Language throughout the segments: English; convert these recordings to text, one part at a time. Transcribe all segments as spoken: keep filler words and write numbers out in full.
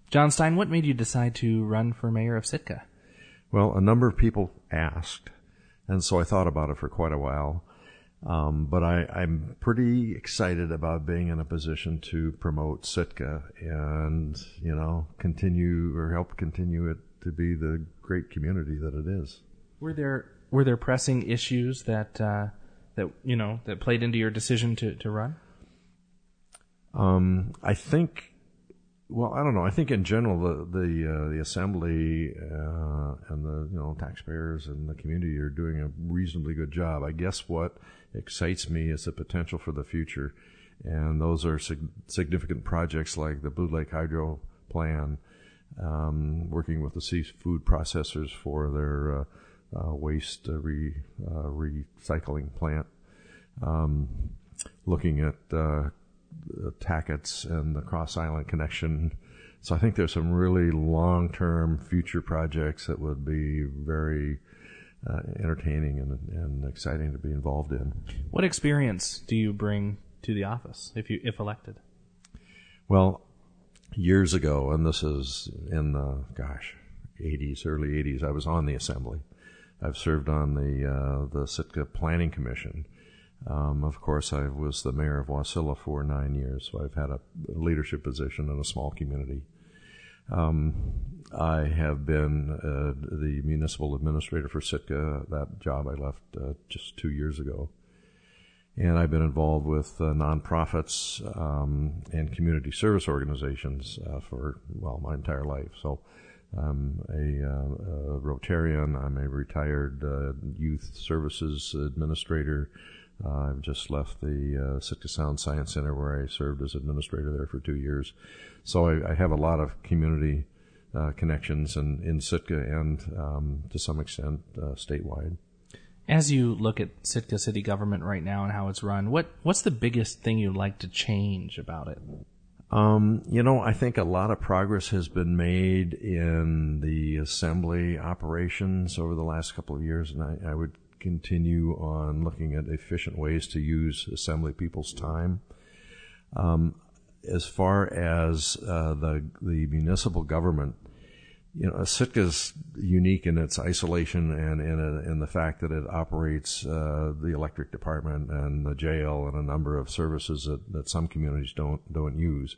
John Stein, what made you decide to run for mayor of Sitka? Well, a number of people asked, and so I thought about it for quite a while. Um, but I, I'm pretty excited about being in a position to promote Sitka and, you know, continue or help continue it to be the great community that it is. Were there were there pressing issues that uh, that you know that played into your decision to to run? Um, I think. Well, I don't know. I think in general, the the, uh, the assembly uh, and the you know taxpayers and the community are doing a reasonably good job. I guess what excites me is the potential for the future, and those are sig- significant projects like the Blue Lake Hydro Plan, um, working with the seafood processors for their uh, uh, waste uh, re, uh, recycling plant, um, looking at uh, the Tacketts and the Cross Island connection. So I think there's some really long-term future projects that would be very uh, entertaining and, and exciting to be involved in. What experience do you bring to the office if you if elected? Well, years ago, and this is in the, gosh, eighties, early eighties, I was on the assembly. I've served on the uh, the Sitka Planning Commission. Um, of course, I was the mayor of Wasilla for nine years, so I've had a leadership position in a small community. Um, I have been uh, the municipal administrator for Sitka. That job I left uh, just two years ago. And I've been involved with uh, nonprofits um, and community service organizations uh, for, well, my entire life. So I'm a, uh, a Rotarian. I'm a retired uh, youth services administrator. Uh, I've just left the uh, Sitka Sound Science Center where I served as administrator there for two years. So I, I have a lot of community uh, connections in, in Sitka and um, to some extent uh, statewide. As you look at Sitka city government right now and how it's run, what what's the biggest thing you'd like to change about it? Um, you know, I think a lot of progress has been made in the assembly operations over the last couple of years, and I, I would continue on looking at efficient ways to use assembly people's time. Um, as far as uh, the the municipal government, you know, Sitka's unique in its isolation and in, a, in the fact that it operates uh, the electric department and the jail and a number of services that, that some communities don't don't use,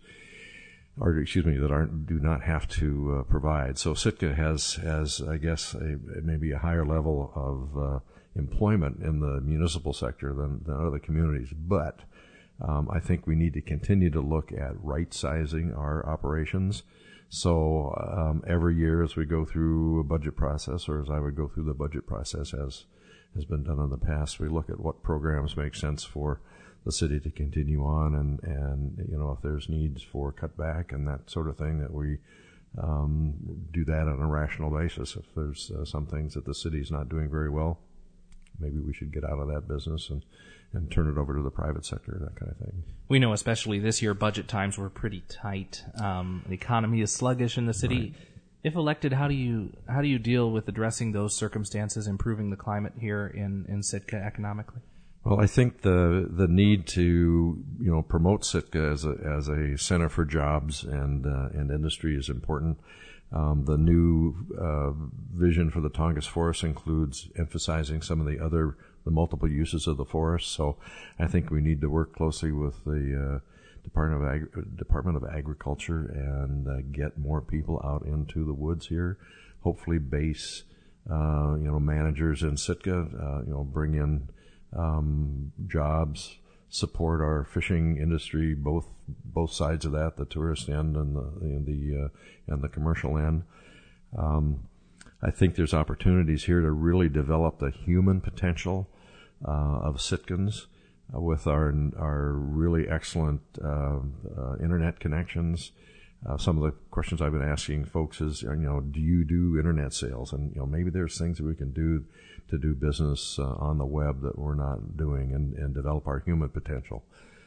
or excuse me, that aren't do not have to uh, provide. So Sitka has has I guess a, maybe a higher level of uh, employment in the municipal sector than, than other communities, but um, I think we need to continue to look at right-sizing our operations. So um, every year as we go through a budget process, or as I would go through the budget process as has been done in the past, we look at what programs make sense for the city to continue on, and, and you know, if there's needs for cutback and that sort of thing, that we um, do that on a rational basis. If there's uh, some things that the city's not doing very well, maybe we should get out of that business and, and turn it over to the private sector, that kind of thing. We know especially this year budget times were pretty tight. Um, the economy is sluggish in the city. Right. If elected, how do you how do you deal with addressing those circumstances, improving the climate here in, in Sitka economically? Well, I think the the need to you know promote Sitka as a as a center for jobs and uh, and industry is important. Um, the new uh, vision for the Tongass Forest includes emphasizing some of the other, the multiple uses of the forest. So I think we need to work closely with the uh, Department of Ag- Department of Agriculture and uh, get more people out into the woods here. Hopefully, base uh, you know managers in Sitka. Uh, you know, bring in um, jobs. Support our fishing industry, both both sides of that, the tourist end and the and the uh, and the commercial end. Um, I think there's opportunities here to really develop the human potential uh, of Sitkans uh, with our our really excellent uh, uh, internet connections. Uh, some of the questions I've been asking folks is, you know, do you do internet sales? And you know, maybe there's things that we can do to do business uh, on the web that we're not doing, and, and develop our human potential.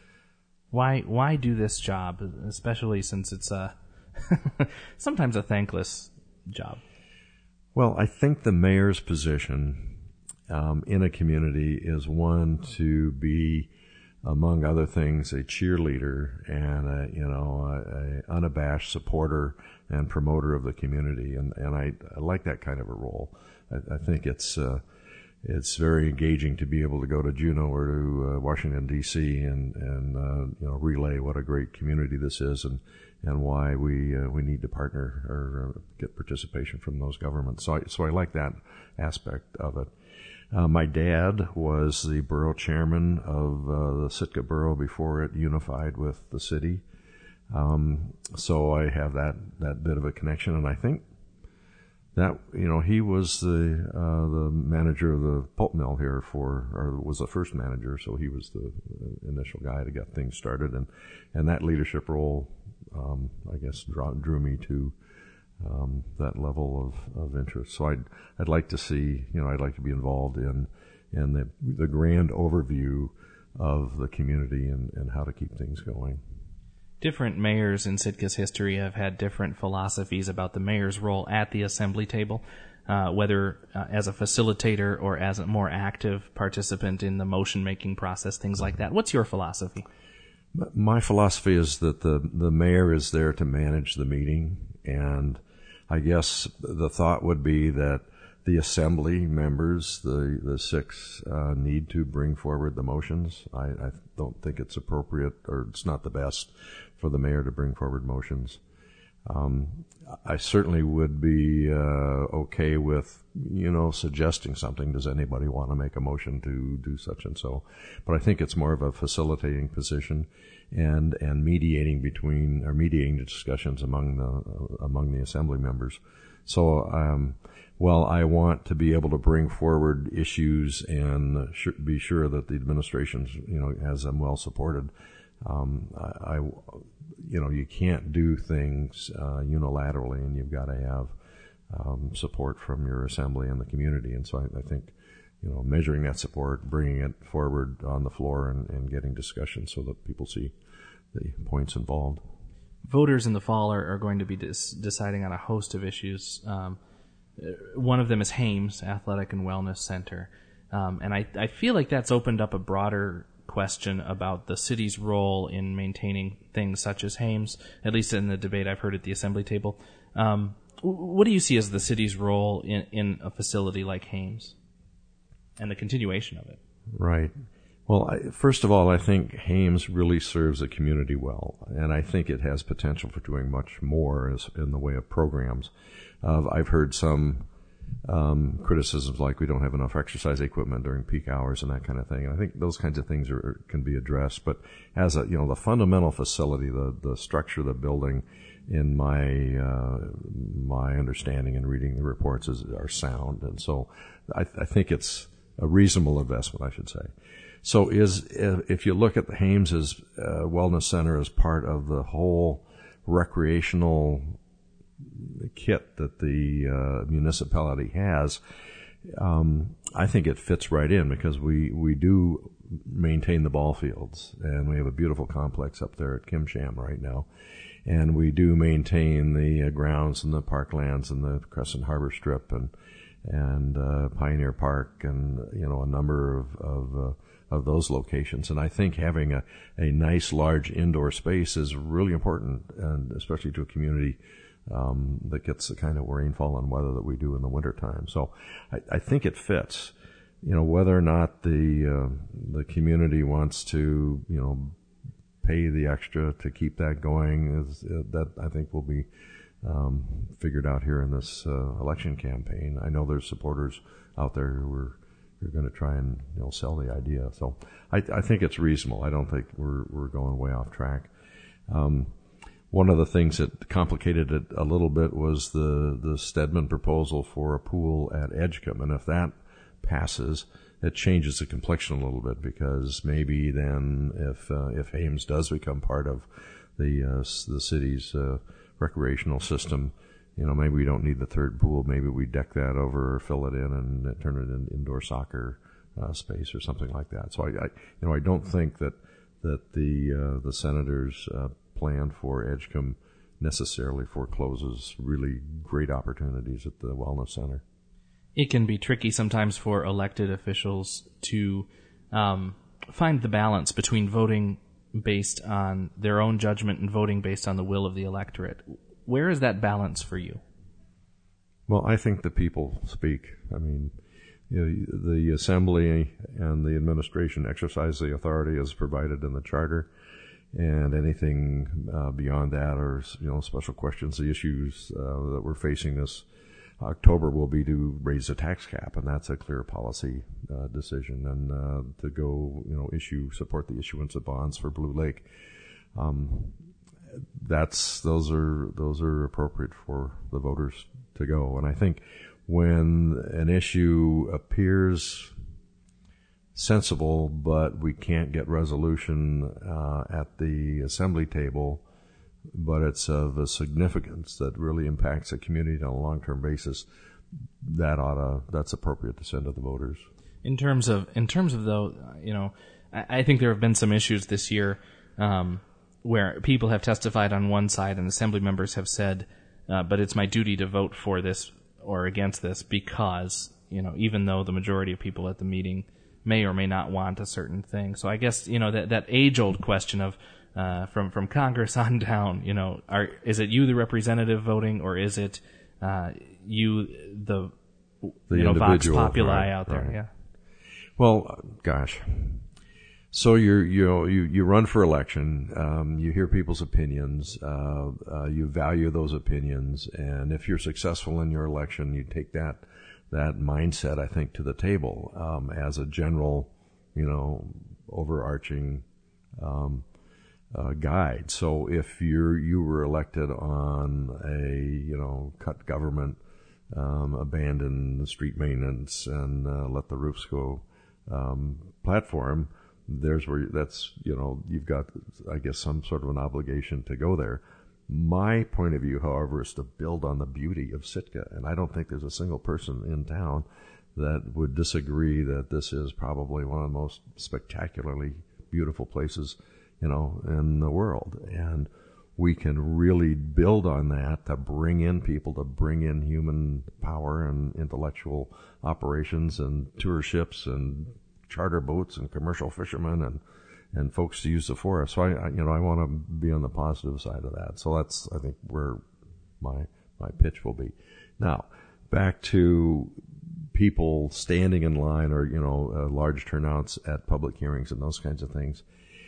Why why do this job, especially since it's a sometimes a thankless job? Well, I think the mayor's position um, in a community is one to be among other things, a cheerleader and a, you know, a, a unabashed supporter and promoter of the community, and and I, I like that kind of a role. I, I think it's uh, it's very engaging to be able to go to Juneau or to uh, Washington D C and and uh, you know, relay what a great community this is, and and why we uh, we need to partner or uh, get participation from those governments. So I, so I like that aspect of it. Uh, my dad was the borough chairman of uh, the Sitka Borough before it unified with the city. Um, so I have that, that bit of a connection, and I think that, you know, he was the uh, the manager of the pulp mill here for, or was the first manager, so he was the initial guy to get things started, and, and that leadership role, um, I guess, draw, drew me to Um, that level of, of interest. So I'd I'd like to see, you know, I'd like to be involved in in the the grand overview of the community and, and how to keep things going. Different mayors in Sitka's history have had different philosophies about the mayor's role at the assembly table, uh, whether uh, as a facilitator or as a more active participant in the motion-making process, things like that. What's your philosophy? My philosophy is that the, the mayor is there to manage the meeting, and I guess the thought would be that the assembly members, the, the six, uh, need to bring forward the motions. I, I don't think it's appropriate, or it's not the best for the mayor to bring forward motions. Um, I certainly would be uh, okay with, you know, suggesting something. Does anybody want to make a motion to do such and so? But I think it's more of a facilitating position and and mediating between, or mediating the discussions among the uh, among the assembly members. So, um, well, I want to be able to bring forward issues and sh- be sure that the administration, you know, has them well supported. Um, I, I, you know, you can't do things uh, unilaterally, and you've got to have um, support from your assembly and the community. And so I, I think, you know, measuring that support, bringing it forward on the floor, and, and getting discussion so that people see the points involved. Voters in the fall are, are going to be dis- deciding on a host of issues. Um, one of them is Hames Athletic and Wellness Center, um, and I, I feel like that's opened up a broader question about the city's role in maintaining things such as Hames, at least in the debate I've heard at the assembly table. Um, what do you see as the city's role in, in a facility like Hames and the continuation of it? Right. Well, I, first of all, I think Hames really serves the community well, and I think it has potential for doing much more as, in the way of programs. Uh, I've heard some um, criticisms like we don't have enough exercise equipment during peak hours and that kind of thing. And I think those kinds of things are, can be addressed. But as a, you know, the fundamental facility, the, the structure of the building, in my uh, my understanding and reading the reports, is are sound, and so I, I think it's a reasonable investment, I should say. So, is if you look at the Hames's uh, Wellness Center as part of the whole recreational kit that the uh, municipality has, um, I think it fits right in, because we, we do maintain the ball fields, and we have a beautiful complex up there at Kim Sham right now, and we do maintain the uh, grounds and the parklands and the Crescent Harbor Strip and and uh, Pioneer Park, and you know, a number of of, uh, of those locations. And I think having a, a nice large indoor space is really important, and especially to a community um, that gets the kind of rainfall and weather that we do in the wintertime. So I, I think it fits. You know, whether or not the uh, the community wants to, you know, pay the extra to keep that going, is uh, that I think will be um, figured out here in this uh, election campaign. I know there's supporters out there who are, who are going to try and, you know, sell the idea. So I, I think it's reasonable. I don't think we're we're going way off track. Um, one of the things that complicated it a little bit was the the Stedman proposal for a pool at Edgecombe, and if that passes, it changes the complexion a little bit, because maybe then if uh, if Hames does become part of the uh, the city's uh, recreational system, you know, maybe we don't need the third pool. Maybe we deck that over or fill it in and uh, turn it into indoor soccer uh, space or something like that. So I, I you know I don't think that that the uh, the senators' uh, plan for Edgecombe necessarily forecloses really great opportunities at the Wellness Center. It can be tricky sometimes for elected officials to um, find the balance between voting based on their own judgment and voting based on the will of the electorate. Where is that balance for you? Well, I think the people speak. I mean, you know, the assembly and the administration exercise the authority as provided in the charter, and anything uh, beyond that are, you know, special questions. The issues uh, that we're facing this October will be to raise the tax cap, and that's a clear policy uh, decision, and uh, to go, you know, issue support the issuance of bonds for Blue Lake. Um, that's those are those are appropriate for the voters to go, and I think when an issue appears sensible, but we can't get resolution uh, at the assembly table, but it's of a significance that really impacts the community on a long-term basis, that oughta that's appropriate to send to the voters. In terms of in terms of though, you know, I, I think there have been some issues this year um, where people have testified on one side and assembly members have said, uh, "But it's my duty to vote for this or against this because, you know, even though the majority of people at the meeting may or may not want a certain thing." So I guess, you know, that that age-old question of Uh, from from Congress on down, you know, are is it you the representative voting, or is it uh, you the, the you know, Vox Populi right, out there? Right. Yeah. Well, gosh. So you're you know you you run for election. Um, you hear people's opinions. Uh, uh, you value those opinions, and if you're successful in your election, you take that that mindset, I think, to the table um, as a general, you know, overarching. Um, Uh, guide. So if you're you were elected on a you know cut government, um, abandon the street maintenance, and uh, let the roofs go um, platform, there's where you, that's you know you've got, I guess, some sort of an obligation to go there. My point of view, however, is to build on the beauty of Sitka, and I don't think there's a single person in town that would disagree that this is probably one of the most spectacularly beautiful places, you know, in the world. And we can really build on that to bring in people, to bring in human power and intellectual operations and tour ships and charter boats and commercial fishermen and, and folks to use the forest. So I, I you know, I want to be on the positive side of that. So that's, I think, where my, my pitch will be. Now, back to people standing in line, or, you know, uh, large turnouts at public hearings and those kinds of things.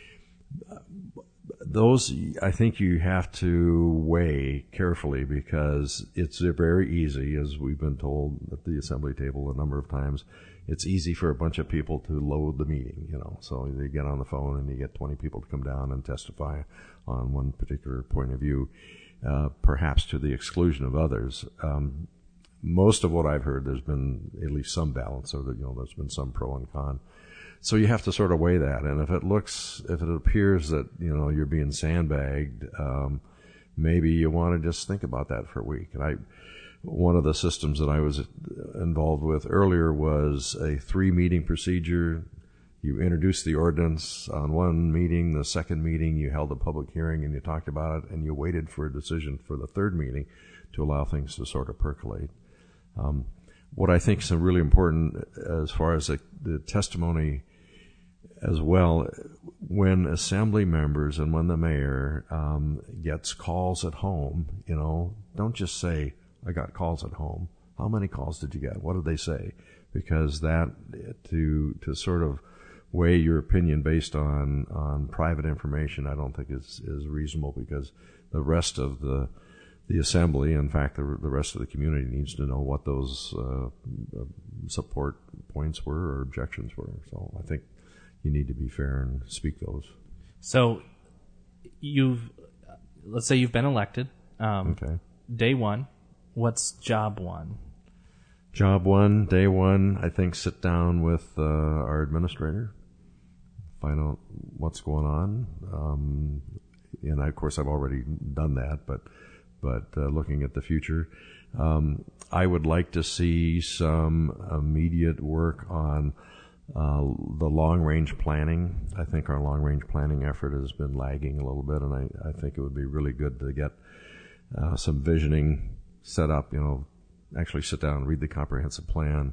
Those, I think you have to weigh carefully, because it's very easy, as we've been told at the assembly table a number of times, it's easy for a bunch of people to load the meeting, you know. So they get on the phone and you get twenty people to come down and testify on one particular point of view, uh, perhaps to the exclusion of others. Um, most of what I've heard, there's been at least some balance, so that, you know, there's been some pro and con. So you have to sort of weigh that, and if it looks, if it appears that, you know, you're being sandbagged, um, maybe you want to just think about that for a week. And I, one of the systems that I was involved with earlier was a three-meeting procedure. You introduced the ordinance on one meeting, the second meeting you held a public hearing and you talked about it, and you waited for a decision for the third meeting to allow things to sort of percolate. Um, what I think is really important as far as the, the testimony as well, when assembly members and when the mayor um, gets calls at home, you know, don't just say, I got calls at home. How many calls did you get? What did they say? Because that, to to sort of weigh your opinion based on, on private information, I don't think is, is reasonable, because the rest of the the assembly, in fact, the, the rest of the community needs to know what those uh, support points were or objections were. So I think you need to be fair and speak those. So you've, let's say you've been elected. Um, okay. Day one, what's job one? Job one, day one, I think sit down with uh, our administrator, find out what's going on. Um, and I, of course, I've already done that, but but uh, looking at the future, um, I would like to see some immediate work on uh, the long-range planning. I think our long-range planning effort has been lagging a little bit, and I, I think it would be really good to get uh, some visioning set up, you know, actually sit down and read the comprehensive plan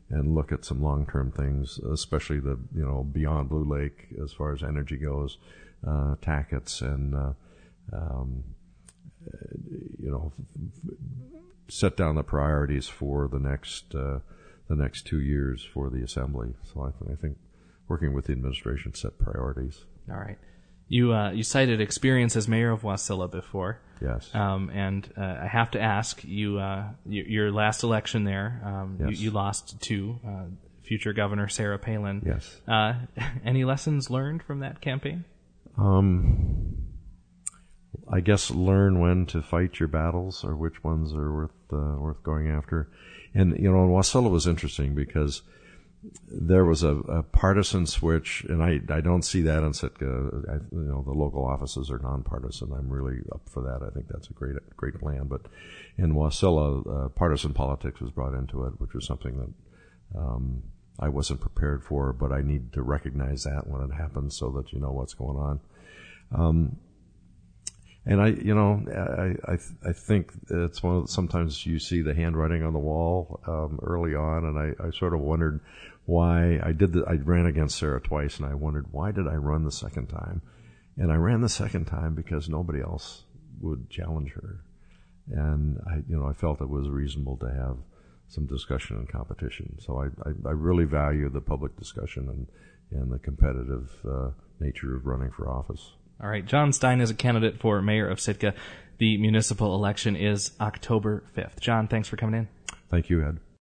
and look at some long-term things, especially the, you know, beyond Blue Lake as far as energy goes, uh, tackets and, uh, um, you know, set down the priorities for the next, uh, the next two years for the Assembly. So I, th- I think working with the administration set priorities. All right. You uh, you cited experience as mayor of Wasilla before. Yes. Um, and uh, I have to ask, you, uh, y- your last election there, um, Yes. you, you lost to uh, future Governor Sarah Palin. Yes. Uh, any lessons learned from that campaign? Um, I guess learn when to fight your battles or which ones are worth uh, worth going after. And, you know, Wasilla was interesting because there was a, a partisan switch, and I, I don't see that in Sitka. I, you know, the local offices are nonpartisan. I'm really up for that. I think that's a great great plan. But in Wasilla, uh, partisan politics was brought into it, which was something that um, I wasn't prepared for, but I need to recognize that when it happens so that you know what's going on. Um, and I, you know, I, I, I think it's one of, sometimes you see the handwriting on the wall, um, early on, and I, I sort of wondered why I did the, I ran against Sarah twice, and I wondered, why did I run the second time? And I ran the second time because nobody else would challenge her. And I, you know, I felt it was reasonable to have some discussion and competition. So I, I, I really value the public discussion and, and the competitive, uh, nature of running for office. All right. John Stein is a candidate for mayor of Sitka. The municipal election is October fifth. John, thanks for coming in. Thank you, Ed.